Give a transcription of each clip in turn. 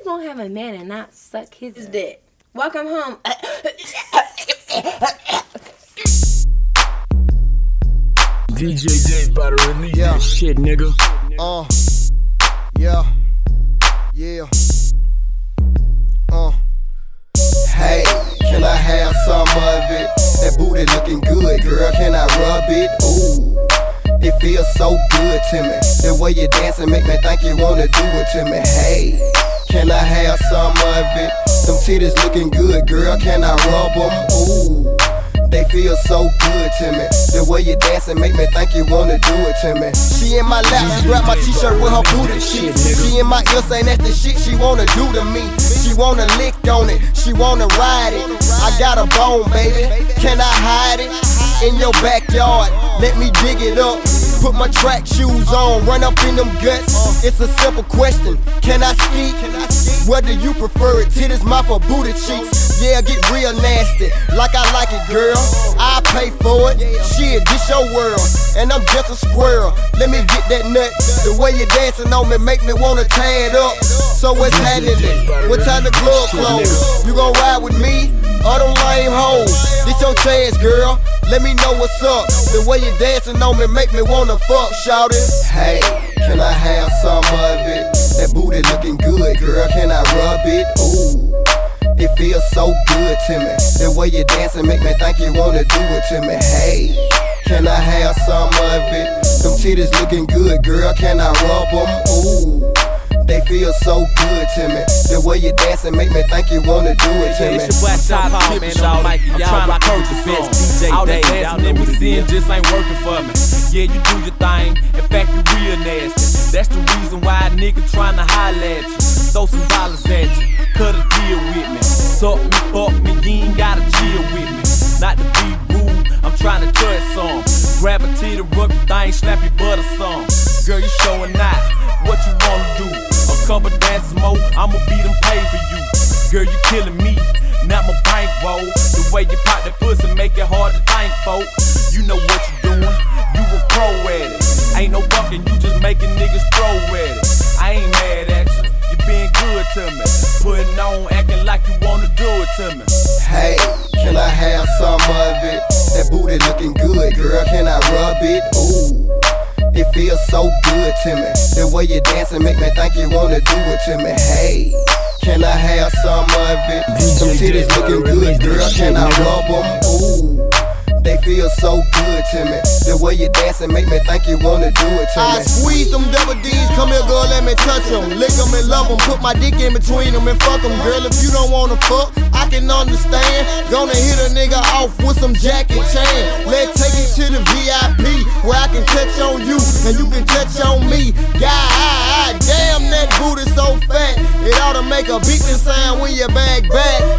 gonna have a man and not suck his dick? Welcome home. DJ Dave about to release that shit, nigga. Hey, can I have some of it? That booty looking good, girl, can I rub it? Ooh, it feels so good to me. The way you dancing make me think you wanna do it to me. Hey, can I have some of it? Them titties looking good, girl, can I rub them? Ooh, they feel so good to me. The way you dancing make me think you wanna do it to me. She in my lap, she grab my t-shirt with her booty cheeks. She in my ear saying that's the shit she wanna do to me. She wanna lick on it, she wanna ride it. I got a bone, baby, can I hide it? In your backyard, let me dig it up. Put my track shoes on, run up in them guts. It's a simple question, can I ski? What do you prefer it, titties, mouth, or booty cheeks? Yeah, get real nasty, like I like it, girl. I pay for it, shit, this your world. And I'm just a squirrel, let me get that nut. The way you dancing on me make me wanna tie it up. So what's happening? What time the club close? You gon' ride with me, or them lame hoes? This your chance, girl, let me know what's up. The way you dancing on me make me wanna fuck, shout it. Hey, can I have some of it? That booty looking good, girl, can I rub it? Ooh, it feels so good to me. The way you dancing make me think you wanna do it to me. Hey, can I have some of it? Them titties looking good, girl, can I rub them? Ooh, they feel so good to me. The way you dancing make me think you wanna do it to me. It's your boy Top Paul, man, on Mike, and y'all rockin' with the best DJ Dave. All that dancing that we seeing just ain't working for me. Yeah, you do your thing, in fact you real nasty. That's the reason why a nigga tryna holler at you. Throw some dollars at you, cut a deal with me. Suck me, fuck me, you ain't gotta chill with me. Not to be rude, I'm tryna touch some. Grab a titty, rub your thing, slap your butt or some. Girl, you showing out, what you wanna do? A couple dances more, I'ma beat them pay for you. Girl, you killing me, not my bankroll. The way you pop that pussy make it hard to think, folks. You know what you doing, you a pro at it. Ain't no fucking, you just making niggas throw at it. I ain't mad at you, you being good to me. Putting on, acting like you wanna do it to me. Hey, can I have some of it? That booty looking good, girl, can I rub it? Ooh, it feels so good to me. The way you dancing make me think you wanna do it to me. Hey, can I have some of it? Some titties looking good, girl, can I rub them? Ooh, they feel so good to me. The way you dancing make me think you wanna do it to me. I squeeze them double D's, come here girl, let me touch them. Lick them and love them, put my dick in between them and fuck them. Girl, if you don't wanna fuck, I can understand. Gonna hit a nigga off with some Jackie Chan. Let's take it to the VIP, where I can touch on you and you can touch on me. God damn, that booty so fat, it ought to make a beeping sound when you back.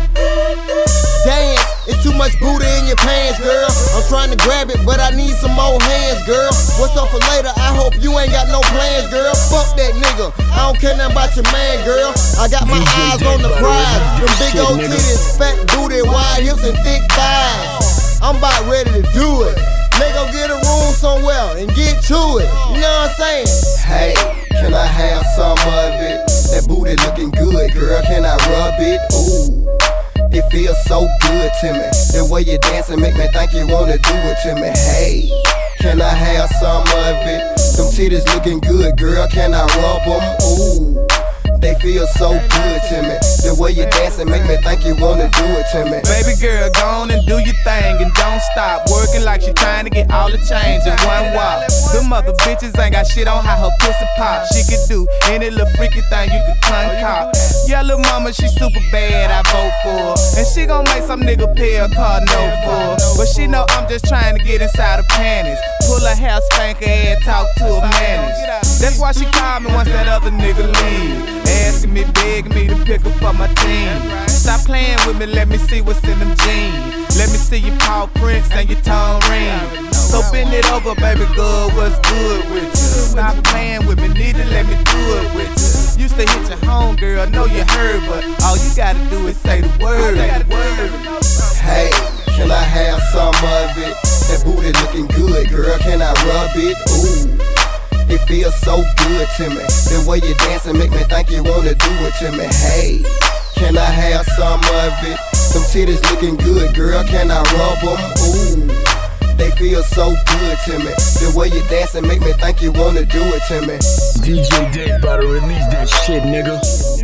Dance, it's too much booty in your pants, girl. I'm trying to grab it, but I need some more hands, girl. What's up for later? I hope you ain't got no plans, girl. Fuck that nigga, I don't care nothing about your man, girl. I got my eyes on the prize. Them big old titties, fat booty, wide hips and thick thighs. I'm about ready to do it. They gon' get a room somewhere and get to it. You know what I'm saying? Hey, can I have some of it? That booty looking good, girl, can I rub it? Ooh, it feels so good to me. The way you dancing make me think you wanna do it to me. Hey, can I have some of it? Them titties looking good, girl, can I rub them? Ooh, they feel so good to me. The way you dancing make me think you wanna do it to me. Baby girl, go on and do your thing and don't stop working like she trying to get all the chains in one walk. Them other bitches ain't got shit on how her pussy pop. She could do any little freaky thing you could concoct. Yeah, little mama, she super bad, I vote for her. And she gon' make some nigga pay a car note for her. But she know I'm just trying to get inside her panties. Pull her hair, spank her head, talk to her manage. That's why she called me once that other nigga leave. Asking me, begging me to pick up for my team. Stop playing with me, let me see what's in them jeans. Let me see your paw prints and your tongue ring. So bend it over, baby girl, what's good with you? Stop playing with me, need to let me do it with you. Used to hit your home, girl, know you heard, but all you gotta do is say the word. Hey, can I have some of it? That booty looking good, girl, can I rub it? Ooh, it feels so good to me. The way you dancing make me think you wanna do it to me. Hey, can I have some of it? Them titties looking good, girl, can I rub them? Ooh, they feel so good to me. The way you dancing make me think you wanna do it to me. DJ Dave about to release that shit, nigga.